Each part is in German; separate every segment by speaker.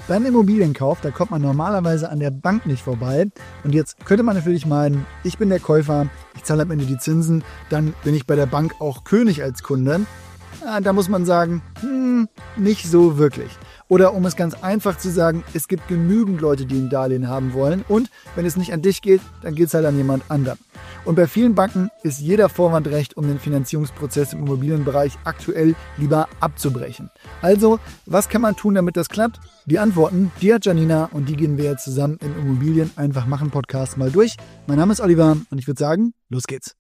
Speaker 1: Beim Immobilienkauf, da kommt man normalerweise an der Bank nicht vorbei. Und jetzt könnte man natürlich meinen, ich bin der Käufer, ich zahle am Ende die Zinsen, dann bin ich bei der Bank auch König als Kunde. Da muss man sagen, nicht so wirklich. Oder um es ganz einfach zu sagen, es gibt genügend Leute, die ein Darlehen haben wollen. Und wenn es nicht an dich geht, dann geht es halt an jemand anderen. Und bei vielen Banken ist jeder Vorwand recht, um den Finanzierungsprozess im Immobilienbereich aktuell lieber abzubrechen. Also, was kann man tun, damit das klappt? Die Antworten, die hat Janina und die gehen wir jetzt zusammen im Immobilien einfach machen Podcast mal durch. Mein Name ist Oliver und ich würde sagen, los geht's.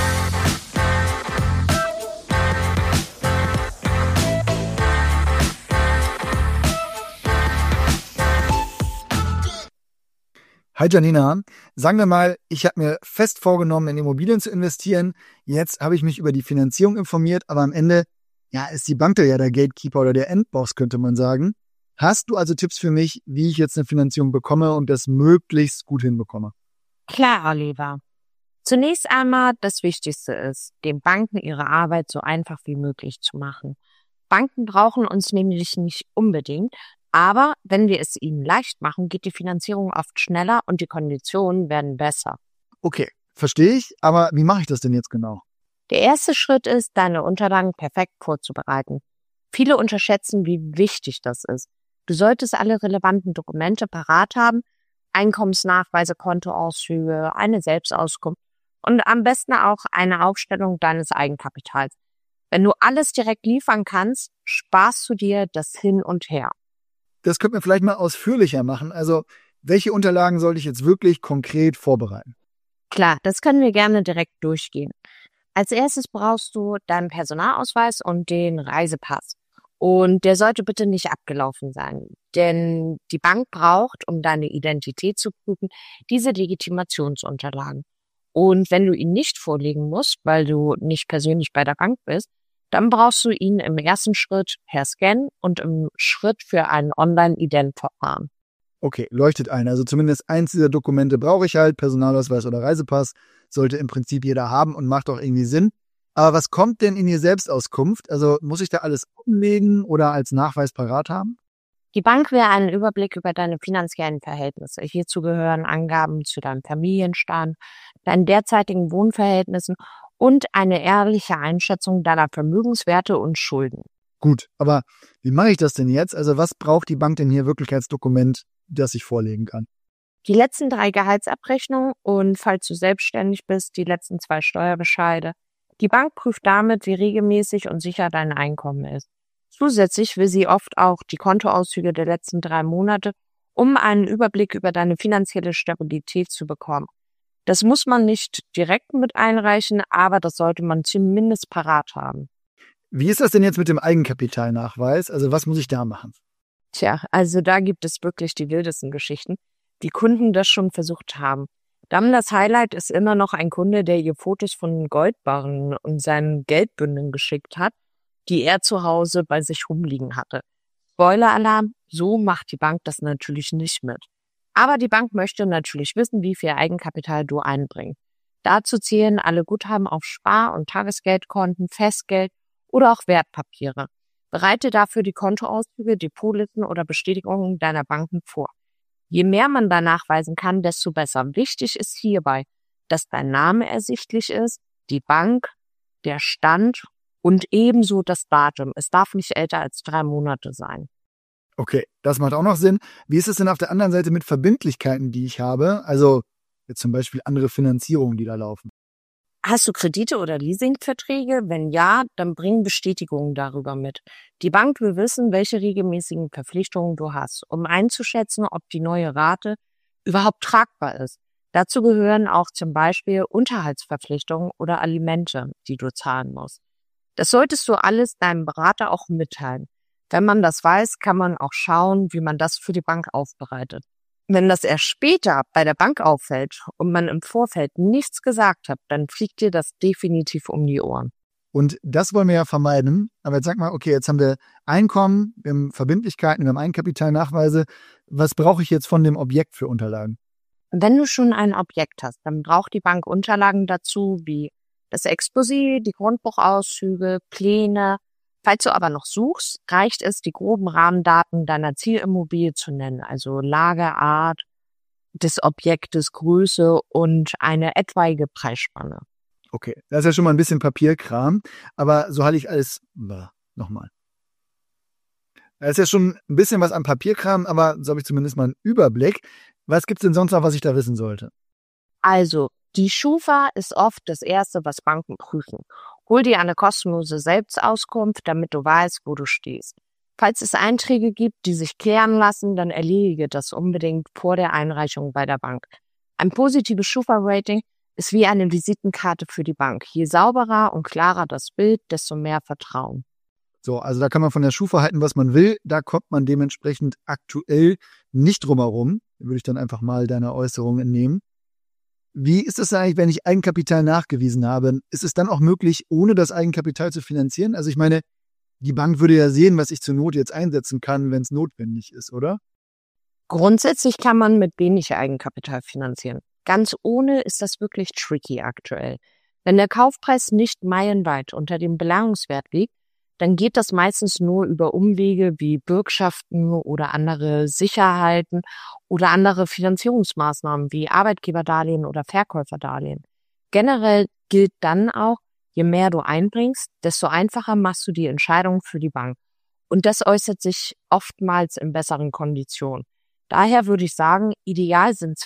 Speaker 1: Hi Janina, sagen wir mal, ich habe mir fest vorgenommen, in Immobilien zu investieren. Jetzt habe ich mich über die Finanzierung informiert, aber am Ende ist die Bank da ja der Gatekeeper oder der Endboss, könnte man sagen. Hast du also Tipps für mich, wie ich jetzt eine Finanzierung bekomme und das möglichst gut hinbekomme?
Speaker 2: Klar, Oliver. Zunächst einmal das Wichtigste ist, den Banken ihre Arbeit so einfach wie möglich zu machen. Banken brauchen uns nämlich nicht unbedingt, aber wenn wir es ihnen leicht machen, geht die Finanzierung oft schneller und die Konditionen werden besser.
Speaker 1: Okay, verstehe ich, aber wie mache ich das denn jetzt genau?
Speaker 2: Der erste Schritt ist, deine Unterlagen perfekt vorzubereiten. Viele unterschätzen, wie wichtig das ist. Du solltest alle relevanten Dokumente parat haben, Einkommensnachweise, Kontoauszüge, eine Selbstauskunft und am besten auch eine Aufstellung deines Eigenkapitals. Wenn du alles direkt liefern kannst, sparst du dir das Hin und Her.
Speaker 1: Das könnte man vielleicht mal ausführlicher machen. Also, welche Unterlagen sollte ich jetzt wirklich konkret vorbereiten?
Speaker 2: Klar, das können wir gerne direkt durchgehen. Als erstes brauchst du deinen Personalausweis und den Reisepass. Und der sollte bitte nicht abgelaufen sein, denn die Bank braucht, um deine Identität zu prüfen, diese Legitimationsunterlagen. Und wenn du ihn nicht vorlegen musst, weil du nicht persönlich bei der Bank bist, dann brauchst du ihn im ersten Schritt per Scan und im Schritt für ein Online-Ident-Verfahren.
Speaker 1: Okay, leuchtet ein. Also zumindest eins dieser Dokumente brauche ich halt, Personalausweis oder Reisepass. Sollte im Prinzip jeder haben und macht auch irgendwie Sinn. Aber was kommt denn in die Selbstauskunft? Also muss ich da alles umlegen oder als Nachweis parat haben?
Speaker 2: Die Bank will einen Überblick über deine finanziellen Verhältnisse. Hierzu gehören Angaben zu deinem Familienstand, deinen derzeitigen Wohnverhältnissen und eine ehrliche Einschätzung deiner Vermögenswerte und Schulden.
Speaker 1: Gut, aber wie mache ich das denn jetzt? Also was braucht die Bank denn hier wirklich als Dokument, das ich vorlegen kann?
Speaker 2: Die letzten 3 Gehaltsabrechnungen und, falls du selbstständig bist, die letzten 2 Steuerbescheide. Die Bank prüft damit, wie regelmäßig und sicher dein Einkommen ist. Zusätzlich will sie oft auch die Kontoauszüge der letzten 3 Monate, um einen Überblick über deine finanzielle Stabilität zu bekommen. Das muss man nicht direkt mit einreichen, aber das sollte man zumindest parat haben.
Speaker 1: Wie ist das denn jetzt mit dem Eigenkapitalnachweis? Also was muss ich da machen?
Speaker 2: Tja, also da gibt es wirklich die wildesten Geschichten, wie Kunden das schon versucht haben. Dann das Highlight ist immer noch ein Kunde, der ihr Fotos von Goldbarren und seinen Geldbündeln geschickt hat, die er zu Hause bei sich rumliegen hatte. Spoiler-Alarm, so macht die Bank das natürlich nicht mit. Aber die Bank möchte natürlich wissen, wie viel Eigenkapital du einbringst. Dazu zählen alle Guthaben auf Spar- und Tagesgeldkonten, Festgeld oder auch Wertpapiere. Bereite dafür die Kontoauszüge, Depotlisten oder Bestätigungen deiner Banken vor. Je mehr man da nachweisen kann, desto besser. Wichtig ist hierbei, dass dein Name ersichtlich ist, die Bank, der Stand und ebenso das Datum. Es darf nicht älter als 3 Monate sein.
Speaker 1: Okay, das macht auch noch Sinn. Wie ist es denn auf der anderen Seite mit Verbindlichkeiten, die ich habe? Also jetzt zum Beispiel andere Finanzierungen, die da laufen.
Speaker 2: Hast du Kredite oder Leasingverträge? Wenn ja, dann bring Bestätigungen darüber mit. Die Bank will wissen, welche regelmäßigen Verpflichtungen du hast, um einzuschätzen, ob die neue Rate überhaupt tragbar ist. Dazu gehören auch zum Beispiel Unterhaltsverpflichtungen oder Alimente, die du zahlen musst. Das solltest du alles deinem Berater auch mitteilen. Wenn man das weiß, kann man auch schauen, wie man das für die Bank aufbereitet. Wenn das erst später bei der Bank auffällt und man im Vorfeld nichts gesagt hat, dann fliegt dir das definitiv um die Ohren.
Speaker 1: Und das wollen wir ja vermeiden. Aber jetzt sag mal, okay, jetzt haben wir Einkommen, wir haben Verbindlichkeiten, wir haben Eigenkapitalnachweise. Was brauche ich jetzt von dem Objekt für Unterlagen?
Speaker 2: Wenn du schon ein Objekt hast, dann braucht die Bank Unterlagen dazu, wie das Exposé, die Grundbuchauszüge, Pläne, Falls du aber noch suchst, reicht es, die groben Rahmendaten deiner Zielimmobilie zu nennen, also Lage, Art des Objektes, Größe und eine etwaige Preisspanne.
Speaker 1: Okay, das ist ja schon mal ein bisschen Papierkram, aber so hatte ich alles, nochmal. Da ist ja schon ein bisschen was an Papierkram, aber so habe ich zumindest mal einen Überblick. Was gibt's denn sonst noch, was ich da wissen sollte?
Speaker 2: Also, die Schufa ist oft das Erste, was Banken prüfen. Hol dir eine kostenlose Selbstauskunft, damit du weißt, wo du stehst. Falls es Einträge gibt, die sich klären lassen, dann erledige das unbedingt vor der Einreichung bei der Bank. Ein positives Schufa-Rating ist wie eine Visitenkarte für die Bank. Je sauberer und klarer das Bild, desto mehr Vertrauen.
Speaker 1: So, also da kann man von der Schufa halten, was man will. Da kommt man dementsprechend aktuell nicht drum herum. Da würde ich dann einfach mal deine Äußerung entnehmen. Wie ist es eigentlich, wenn ich Eigenkapital nachgewiesen habe? Ist es dann auch möglich, ohne das Eigenkapital zu finanzieren? Also ich meine, die Bank würde ja sehen, was ich zur Not jetzt einsetzen kann, wenn es notwendig ist, oder?
Speaker 2: Grundsätzlich kann man mit wenig Eigenkapital finanzieren. Ganz ohne ist das wirklich tricky aktuell. Wenn der Kaufpreis nicht meilenweit unter dem Beleihungswert liegt, dann geht das meistens nur über Umwege wie Bürgschaften oder andere Sicherheiten oder andere Finanzierungsmaßnahmen wie Arbeitgeberdarlehen oder Verkäuferdarlehen. Generell gilt dann auch, je mehr du einbringst, desto einfacher machst du die Entscheidung für die Bank. Und das äußert sich oftmals in besseren Konditionen. Daher würde ich sagen, ideal sind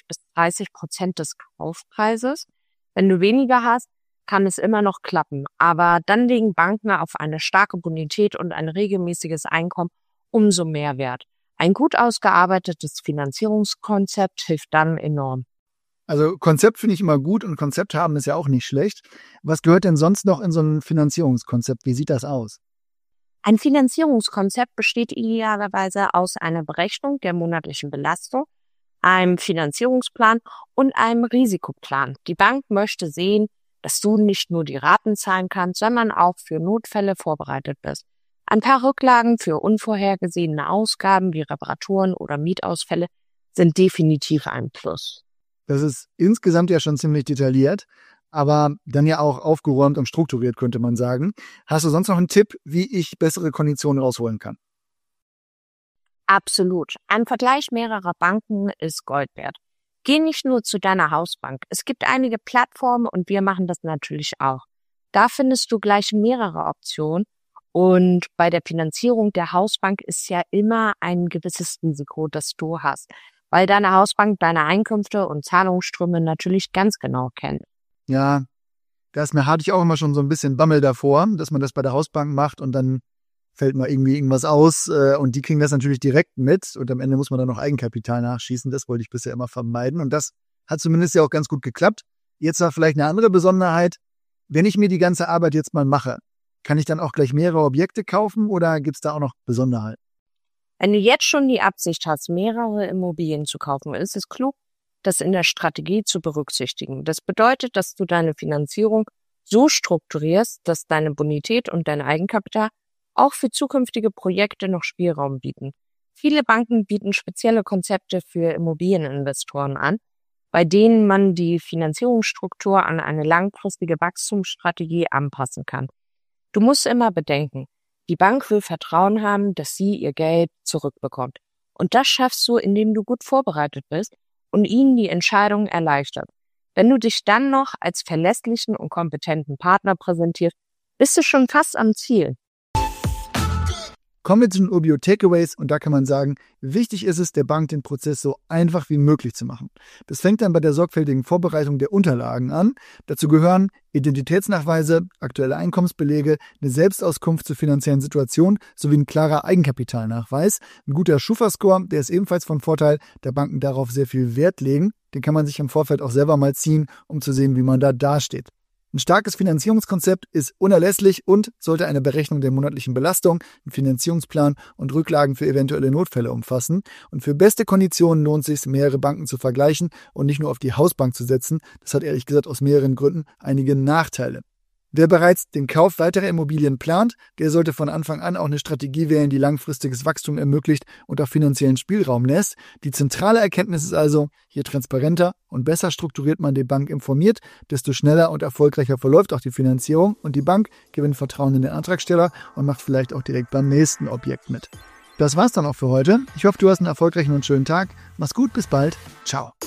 Speaker 2: 20-30% des Kaufpreises. Wenn du weniger hast, kann es immer noch klappen. Aber dann legen Banken auf eine starke Bonität und ein regelmäßiges Einkommen umso mehr Wert. Ein gut ausgearbeitetes Finanzierungskonzept hilft dann enorm.
Speaker 1: Also Konzept finde ich immer gut und Konzept haben ist ja auch nicht schlecht. Was gehört denn sonst noch in so ein Finanzierungskonzept? Wie sieht das aus?
Speaker 2: Ein Finanzierungskonzept besteht idealerweise aus einer Berechnung der monatlichen Belastung, einem Finanzierungsplan und einem Risikoplan. Die Bank möchte sehen, dass du nicht nur die Raten zahlen kannst, sondern auch für Notfälle vorbereitet bist. Ein paar Rücklagen für unvorhergesehene Ausgaben wie Reparaturen oder Mietausfälle sind definitiv ein Plus.
Speaker 1: Das ist insgesamt ja schon ziemlich detailliert, aber dann ja auch aufgeräumt und strukturiert, könnte man sagen. Hast du sonst noch einen Tipp, wie ich bessere Konditionen rausholen kann?
Speaker 2: Absolut. Ein Vergleich mehrerer Banken ist Gold wert. Geh nicht nur zu deiner Hausbank. Es gibt einige Plattformen und wir machen das natürlich auch. Da findest du gleich mehrere Optionen. Und bei der Finanzierung der Hausbank ist ja immer ein gewisses Risiko, das du hast, weil deine Hausbank deine Einkünfte und Zahlungsströme natürlich ganz genau kennt.
Speaker 1: Ja, hatte ich auch immer schon so ein bisschen Bammel davor, dass man das bei der Hausbank macht und dann fällt mal irgendwie irgendwas aus und die kriegen das natürlich direkt mit und am Ende muss man dann noch Eigenkapital nachschießen. Das wollte ich bisher immer vermeiden und das hat zumindest ja auch ganz gut geklappt. Jetzt war vielleicht eine andere Besonderheit. Wenn ich mir die ganze Arbeit jetzt mal mache, kann ich dann auch gleich mehrere Objekte kaufen oder gibt es da auch noch Besonderheiten?
Speaker 2: Wenn du jetzt schon die Absicht hast, mehrere Immobilien zu kaufen, ist es klug, das in der Strategie zu berücksichtigen. Das bedeutet, dass du deine Finanzierung so strukturierst, dass deine Bonität und dein Eigenkapital auch für zukünftige Projekte noch Spielraum bieten. Viele Banken bieten spezielle Konzepte für Immobilieninvestoren an, bei denen man die Finanzierungsstruktur an eine langfristige Wachstumsstrategie anpassen kann. Du musst immer bedenken, die Bank will Vertrauen haben, dass sie ihr Geld zurückbekommt. Und das schaffst du, indem du gut vorbereitet bist und ihnen die Entscheidung erleichtert. Wenn du dich dann noch als verlässlichen und kompetenten Partner präsentierst, bist du schon fast am Ziel.
Speaker 1: Kommen wir zu den Urbio Takeaways und da kann man sagen, wichtig ist es, der Bank den Prozess so einfach wie möglich zu machen. Das fängt dann bei der sorgfältigen Vorbereitung der Unterlagen an. Dazu gehören Identitätsnachweise, aktuelle Einkommensbelege, eine Selbstauskunft zur finanziellen Situation sowie ein klarer Eigenkapitalnachweis. Ein guter Schufa-Score, der ist ebenfalls von Vorteil, da Banken darauf sehr viel Wert legen. Den kann man sich im Vorfeld auch selber mal ziehen, um zu sehen, wie man da dasteht. Ein starkes Finanzierungskonzept ist unerlässlich und sollte eine Berechnung der monatlichen Belastung, einen Finanzierungsplan und Rücklagen für eventuelle Notfälle umfassen. Und für beste Konditionen lohnt es sich, mehrere Banken zu vergleichen und nicht nur auf die Hausbank zu setzen. Das hat ehrlich gesagt aus mehreren Gründen einige Nachteile. Wer bereits den Kauf weiterer Immobilien plant, der sollte von Anfang an auch eine Strategie wählen, die langfristiges Wachstum ermöglicht und auch finanziellen Spielraum lässt. Die zentrale Erkenntnis ist also, je transparenter und besser strukturiert man die Bank informiert, desto schneller und erfolgreicher verläuft auch die Finanzierung und die Bank gewinnt Vertrauen in den Antragsteller und macht vielleicht auch direkt beim nächsten Objekt mit. Das war's dann auch für heute. Ich hoffe, du hast einen erfolgreichen und schönen Tag. Mach's gut, bis bald. Ciao.